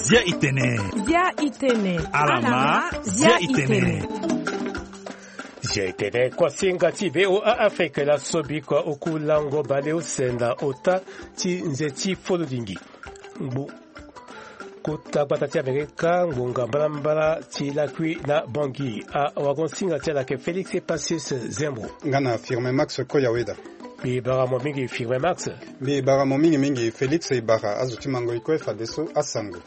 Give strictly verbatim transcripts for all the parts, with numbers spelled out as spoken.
Zia itene. Zia itene. Alama. Zia itene. Zia itene kwa singa ti V O A Afrique la sobi kwa okulango bale usenda ota ti nzeti folodingi. Mbu kuta batati Amerika ngunga mbala ti lakui na bangi a wagonsinga ti alake Félix et Pacius Zembo. Ngana firme Max Koyaweda. Bi bara mo mingi firme Max. Bi bara mo mingi mingi Félix e bara azuti mango iko fadeso asango.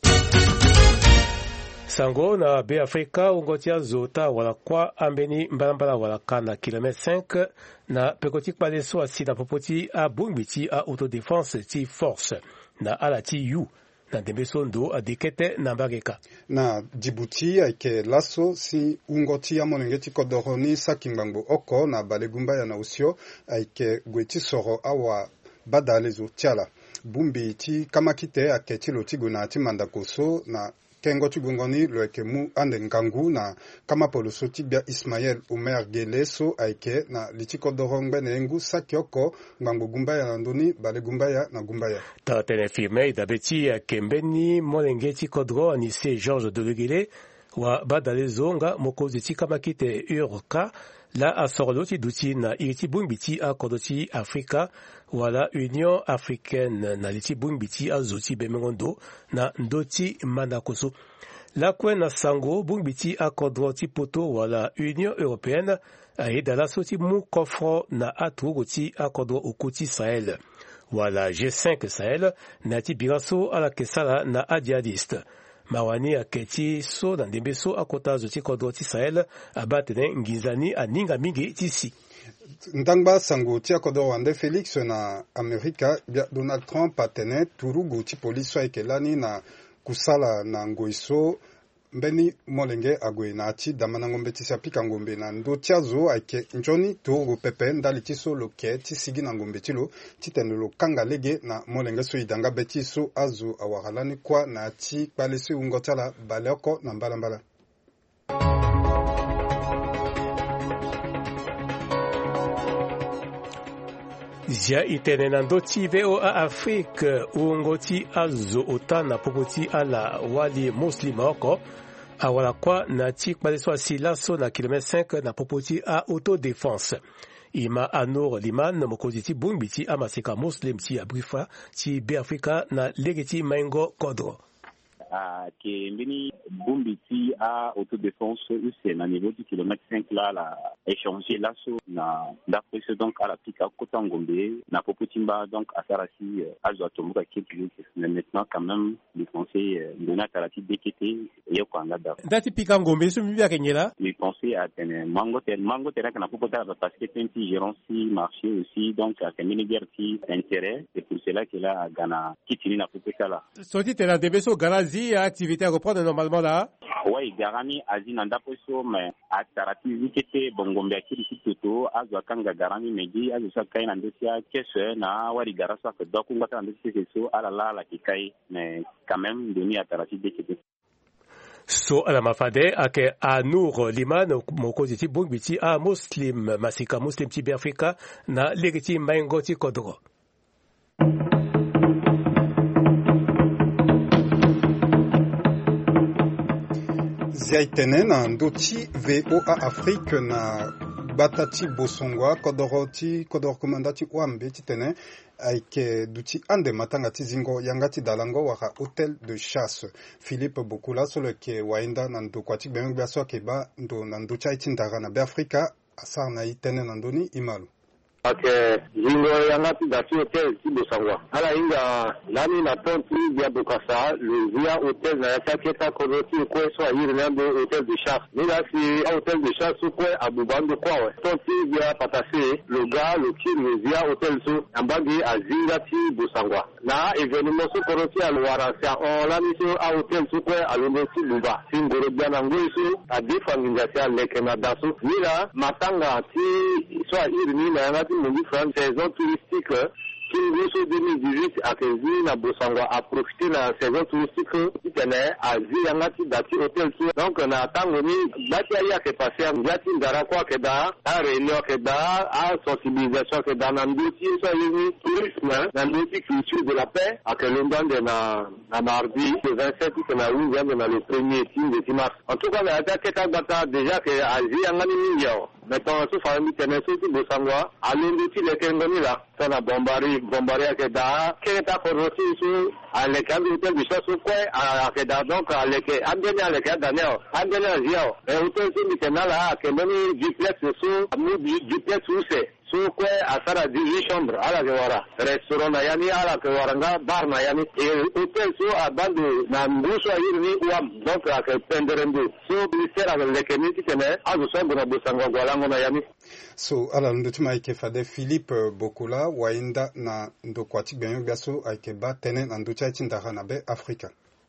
Sango na be Afrika ungotia zota wala kwa ambeni mbalambala wala kana kilomètre cinq na pekoti padeso asida popoti a bumbiti a autodéfense ti force na alati yu na dembeso ndo adikete na mbageka. Na Djibouti aike laso si ungoti ya monengeti kodoroni sakingbango oko na balegumba ya na usio aike gweti soro awa badalezo tiala. Bumbi ti kamakite ake tilo tigo na ti mandakoso na kengo tugongoni loeke mu ande ngangu na kama poloso tibia Ismaël Omer Geleso aike na litiko dorongbe na engu sakioko ngangu gumbaya na ndoni bale gumbaya na gumbaya. Ta tene firme idabeti kembeni molengeti kodro anise Georges Delegele wa badalezo nga mokozi ti kamakite urka la asorloti duti na iriti bumbiti a kodoti Afrika wala Union Africaine na liti bumbiti a zoti bemengondo na ndoti manakoso. La kwen na sango bumbiti a kodoti poto wala Union Européenne a edala soti mu kofro na atugoti a kodro okuti Sahel. Wala G cinq Sahel na ti biraso ala kesala na adiadiste. Mawani aketi so na ndembe so akota zoti kodoti Sahel abatene ngizani aninga mingi tisi. Ndangba sango ti akodo wande Félix na Amerika bia Donald Trump atene turugu ti polisi aikelani na kusala na ngoiso mbeni molenge agwe na ati damana ngombe ti sapika ngombe na ndo tiazo aike njoni turugu pepe ndali ti so loke ti sigi na ngombe ti lo ti tene lo kanga lege na molenge so idanga beti so azo awahalani kwa na ati kpalesi ungotala baleoko na mbala mbala. Zia itene na ndoti V O A Afrique ungoti azo otana popoti ala wali muslima oko awala kwa na ti kpaleso asilaso na kilomètre cinq na popoti a autodéfense. Ima Anour Liman mokozi ti bumbiti a masika muslim ti abrifa ti be Afrika na legeti maingo kodro. À Kembini, Bumbiti à autodéfense, c'est à niveau du kilomètre cinq là, la échangé l'assaut, d'après ce donc à la pique à Kotangombe, na Popotimba, donc à Sarasi, à Zoatomoka, qui mais maintenant quand même, les conseils de Natarati Dekete, et au Canada. Dati Pikangombe, ce milieu à Kenyela? Les conseils à Tene, Mangotel, Mangotel, qu'on a Popota, parce que c'est un petit gérant si marché aussi, donc à Kemini Gerti, intérêt, c'est pour cela qu'il a Ghana, qui finit la Popota là. Sorti, t'es là, Debeso, Ganazi, activité à reprendre normalement là? Oui, Garami, Azina Daposo, mais à Tarati, Zikete, Bongombe, Kiri Toto, Azwakanga, Garami, Medi, Azusaka, Nandesia, Kesse, Na, Wari Garasa, Dokunga, Nandesia, Alala, la Kikai, mais quand même, donné à Tarati, Dekete. So ala mafade ake Anour Liman mokozi ti bumbiti a muslim masika muslim ti be Afrika na legiti maingo ti kodro. Ziaitene na ndoti V O A Afrique na batati bosongwa kodoroti kodor komandati wambe titene aike duti ande matanga tizingo yangati dalango waka hôtel de chasse. Philippe Bokula solo ke wainda na ndokwati bembe baso ke ba ndo na ndocha itindara na be Afrika asar na itene na ndoni imalu. Ake zingo yangati dati hotel si bosangwa ala inga lani na ponti via Bokassa le via hotel na yaketa kodoti ko so ayire na do hotel de chasse ni la si hotel de chasse ko abubando kwa we ponti via patase le gars le qui le via hotel so ambagi azinga ti bosangwa na événement so kodoti alwara sa on la mission a hotel so ko alongo ti luba singoro bana ngoiso a defanginga tia lekena daso ni la matanga ti so ayire ni na mungi française touristique Kinguso deux mille dix-huit a quasi na Bosangwa a profité na saison touristique qui tenait à Ziyangati dati hôtel tout. Donc on a tangoni bati ya ke passé ngati ndara kwa ke da a réunion ke da a sensibilisation ke da na ndoti so yini tourisme na ndoti culture de la paix à que l'on de na na mardi le vingt-sept que na où vient de na le premier de mars. En tout cas, la date bata déjà que Asie angani mingiao. Maintenant, ce famille tenait surtout Bosangwa. Allons de les Kengoni là. Ça na bombardé, bombardé à Keda. Keda Korosi sur à l'école hôtel du chasse au coin à Keda. Donc, à l'école, Andene à l'école Daniel. Andene à Ziao. Et hôtel sur Mitena là, Kengoni duplex sur, Moudi duplex où c'est. So quoi à ça dix-huit chambres à la Gewara restaurant nayani à la Gewaranga bar nayani et hôtel so à bande na mbuso yirni uam donc à que penderendo so ministère avec les communautés tene à zo so na Bosangwa gwalango nayani so ala ndotima ike fade Philippe Bokola wainda na ndokwati benyo biaso ike ba tene na ndocha itindara na be Afrika.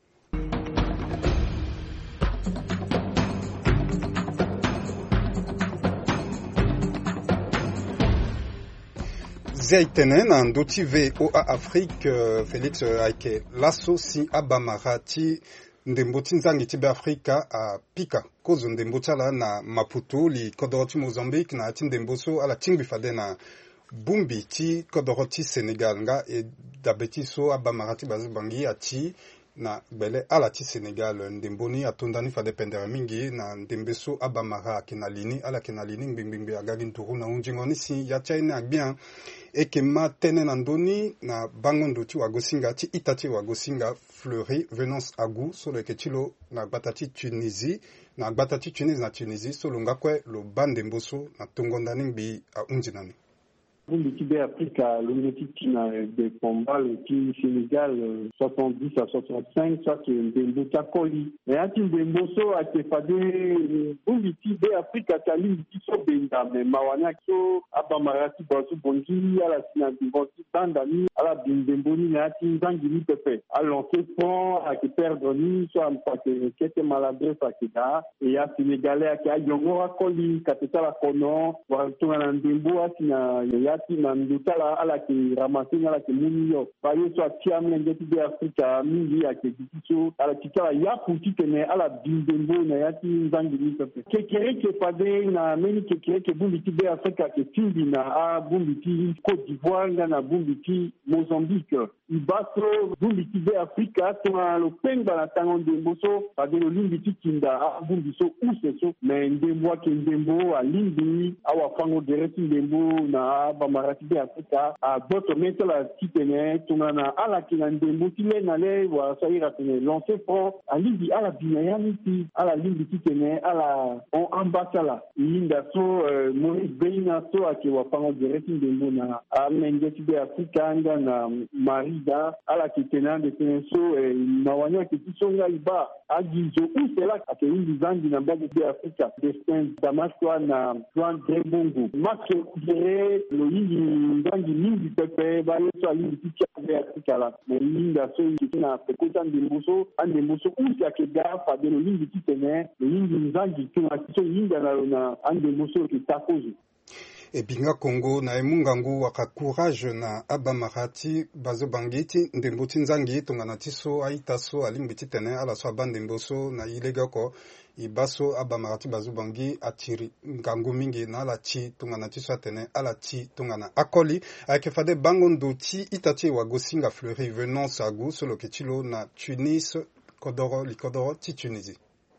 Zaitene na ndoti V O A Afrique Félix Aike lasso si abamarati ndemboti nzangi tibe Afrika a pika kozo ndembotala na Maputo li kodoroti Mozambique na ati ndemboso ala tingbi fade na bumbi ti kodoroti Senegal nga e dabeti so abamarati bazibangi ati na bele ala ti Senegal ndemboni atondani fade pendere mingi na ndembeso abamara kinalini ala kinalini mbingbingbi agagi nturu na unjingoni si ya chaine agbian eke ma tene na ndoni na bangondo ti wagosinga ti itati wagosinga Fleury Venance Agou so le ketilo na batati Tunisie na batati Tunisie na Tunisie so longa kwe lo bandemboso na tongondani bi a unjinani. L'équipe d'Afrique a l'objectif de combat le team Sénégal soixante-dix à soixante-cinq, ça c'est Ndembo Takoli. Et un team Ndembo so a été fadé, l'équipe d'Afrique a été l'équipe so benda, mais Mawania so abamarati basu bongi à la sinadivoti bandani à la Ndemboni na team Zangini Pepe. À lancer pont à qui perdre ni soit parce que qu'était maladresse à Keda et à Sénégalais à qui a Yongora Koli, Kateta la Kono, pour retourner à Ndembo à Sina yati na ndutala ala ki ramasina ala ki muniyo bayo so atiam ngeti de Afrika mingi ya ke ditiso ala tikala ya putitene ala bindembo na yati nzangi ni pepe kekere ke pade na meni kekere ke bumbiti de Afrika ke tindi na a bumbiti Côte d'Ivoire na bumbiti Mozambique ibaso bumbiti de Afrika tona lo penga na tango ndemboso pade lo limbiti kinda a bumbiso useso me ndembo ke ndembo a limbi awa fango dereti ndembo na bamarati de Afrika a d'autres méthodes la kitene tunana ala kina ndembo tile na le wa saira tene lancer front a libi ala binayani ti ala libi kitene ala on ambasala linda so Maurice Beina so ake wa pango direct ndembo na a mengeti de Afrika nga na marida ala kitena de tene so mawanya kitisonga iba agizo usela ake indi zangi na mbagi de Afrika destin Damasco na Juan Drebongo Max Gere lo yingi ngangi mingi pepe ba yeso ali ticha de Afrika la mo linda so na pekota ndemboso andemboso usi akega fa de lo yingi kitene lo yingi ngangi tuna so yinga na na andemboso ki takozo ebinga Congo na emungangu waka courage na abamarati bazo bangiti ndemboti nzangi tongana tiso aitaso alimbiti tene ala so abandemboso na ilega ko ibaso abamarati bazo bangi atiri ngangu mingi na ala ti tongana tiso atene ala ti tongana akoli akefade bangondo ti itati wagosinga Fleury Venance Agou solo ketilo na Tunis kodoro likodoro ti Tunisie.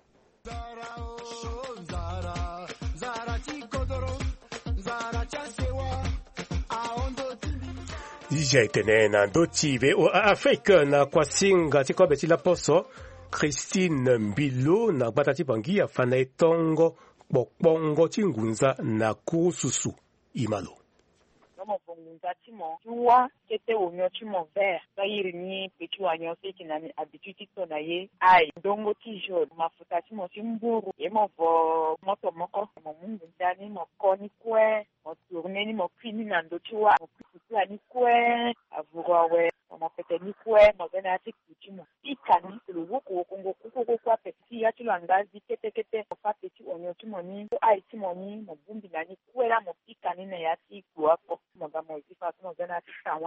Ija itene na ndoti V O A Afrique na kwasinga tiko beti la poso Christine Mbilo na batati bangi ya fana etongo bokpongo tingunza na kususu imalo. Mo bongunza timo tuwa kete onyo timo vert ba yirini petu anyo se kinani habitude to na ye ai ndongo tijo mafuta timo simburu e mo vo moto moko mo mungu ndani mo koni kwe mo tourner ni mo kwini na ndo tuwa mo kufuta ni kwe avurawe mo pete ni kwe mo gana ati timo ikani lo woko kongo koko kwa peti ya tulangazi kete kete mo fa petu onyo timo ni ai timo ni mo bumbi na ni kwe la mo ikani na yati kwa mo ga mo zifa mo gana ati sawa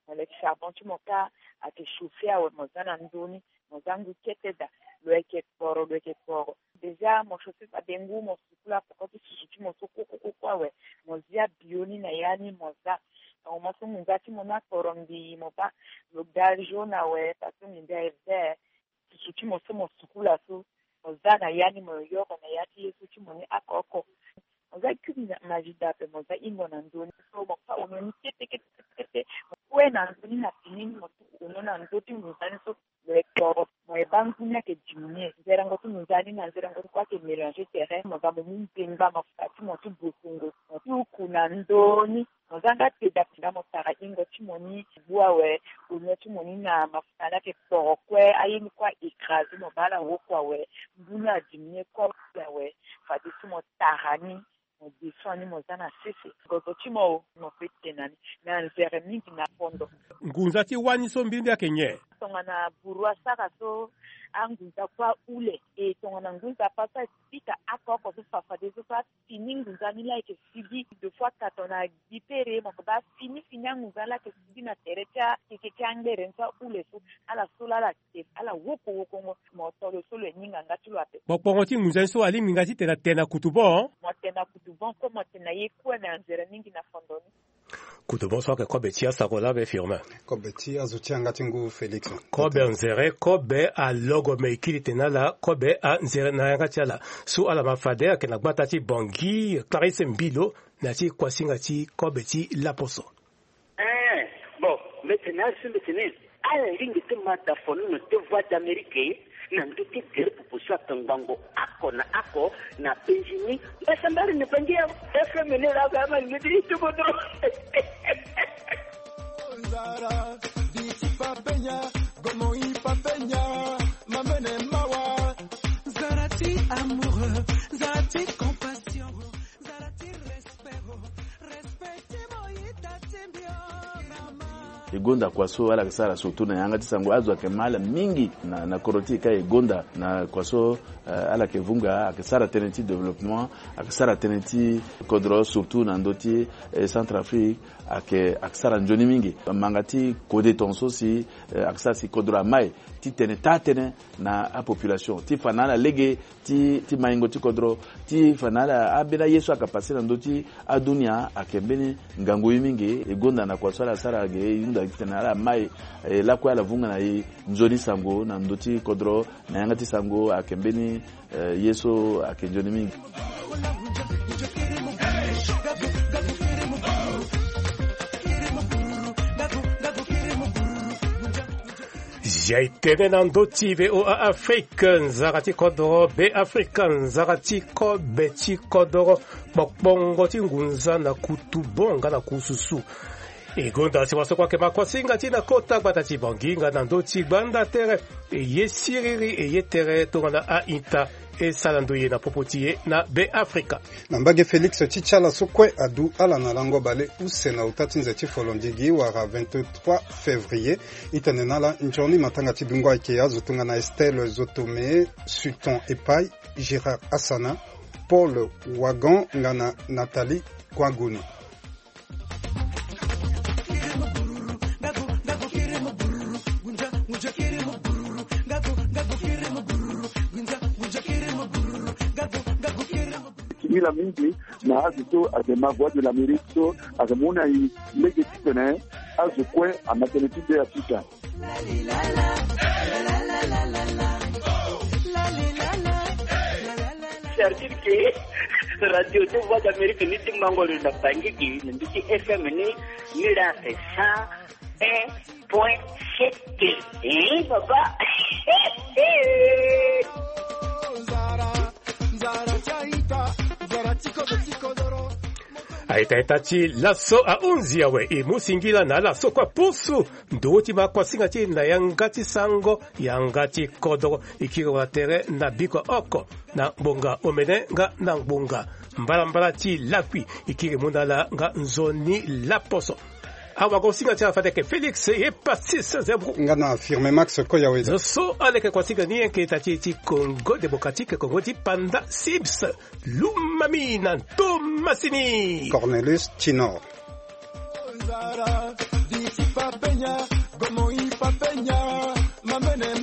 le charbon tu moka akishufi awe mozana ndoni mozangu keteda lweke poro lweke poro deja mo shofi pa dengu mo sukula pakoti susuti mo soko kwa we mozia bioni na yani moza o maso mungati mona korombi mo pa logdajo na we paso minda evde susuti mo so mo sukula so mozana yani mo yoko na yati susuti mo ni akoko moza kumi majida pe moza ingo na ndoni so mo pa ononi kete kete kete we na ndoni na pinini mo onona ndoti muzani so le poro mo ebangunya ke jimie zera ngotu muzani na zera ngotu kwa ke mélanger terrain mo ba mo mpemba mafati mo tu bukungo mo kuna ndoni mozanga teda pinga mo tara ingo timoni bua we onyo timoni na mafana ke poro kwe ayini kwa écraser mo bala wo kwa we mbuna jimie kwa we fati mo tarani disoni mozana sisi gogo chimo mo petenani na nzere mingi na pondo ngunza ti wani so mbindi ya kenye tongana burwa saka so angunza kwa ule e tongana ngunza pasa spika akoko so fafa de so fa fini ngunza ni like sidi deux fois katona dipere mo ba fini fini ngunza la ke sidi na terecha ke kangere nsa ule so ala sola la te ala woko woko mo tolo solo nyinga ngatulo ape bokpongo ti ngunza so ali minga ti tena tena kutubo mo tena kutubo ko mo tena yekwa na nzere mingi na fondoni kutubo so ke kobe tia sakola be firma kobe tia zutianga tingu Felix kobe nzere kobe a logo meikili tena la kobe a nzere na yanga tiala so ala mafade ke na gbata ti bongi Clarisse Mbilo na ti kwasinga ti kobe ti laposo eh bon maintenant sur le tennis ala ringi te mata fonu no te voix d'Amérique na nduti gere pupusa tangango ako na ako na penjini basambari ne pangia F M ne la gama ngidi tubodo Zara diti papenya gomo i papenya mamene mawa Zarati amoureux Zarati compassion Zarati respect respect moyita tembio egonda kwaso ala kasara soto na yanga tisango azwa ke mala mingi na na koroti ka egonda na kwaso uh, ala ke vunga akasara tenenti development akasara tenenti kodro surtout na ndoti eh, Centrafrique ake akasara njoni mingi mangati kode tonso si uh, akasara si kodro mai ti tene tatene na a population ti fanala lege ti ti maingo ti kodro ti fanala abena yesu akapasira ndoti adunia akembeni ngango mingi egonda na kwaso ala sara ge yunda tenala mai e, la kwa la vunga na yi njoni sango na ndoti kodro na yangati sango akembeni e, yeso akenjoni mingi Jaitene na ndoti ve o African zarati kodoro be African zarati ko beti kodoro bokbongo ti ngunza na kutubonga na kususu egonda si waso kwa ke makwasinga tina kota gbata ti banginga na ndoti gbanda tere eye siriri eye tere tongana a inta e salando ye na popotiye na be Afrika na mbage Felix Chichala sokwe adu ala na lango bale usena utatinze ti folondigi wara vingt-trois février itanena la njoni matanga ti bingwa ke ya zutunga na Estelle Zotome Suton Epai Gérard Asana Paul Wagan ngana Nathalie Kwaguni la mingi na azuto azema voix de l'Amérique so azemuna i legetitene azukwe a maternité de Africa c'est-à-dire que radio de voix d'Amérique ni tingangolo na bangi ki ndiki F M ni ni la cent un point sept eh baba Zara chaita aitaitati laso a unzi yawe imusingila na laso kwa pusu nduti makwasinga ti na yangati sango yangati kodoro ikiro wa tere na biko oko na bonga omene nga na bonga mbala mbala ti lakwi ikiri mundala nga nzoni laposo awa gosinga tia fateke Felix e passis zebru ngana affirme Max Koyaweza so aleke kwasinga ni enke tati ti Congo démocratique Congo ti panda Sibs Lumamina Tomasini Cornelius Chinor penya, como y papenya, mamene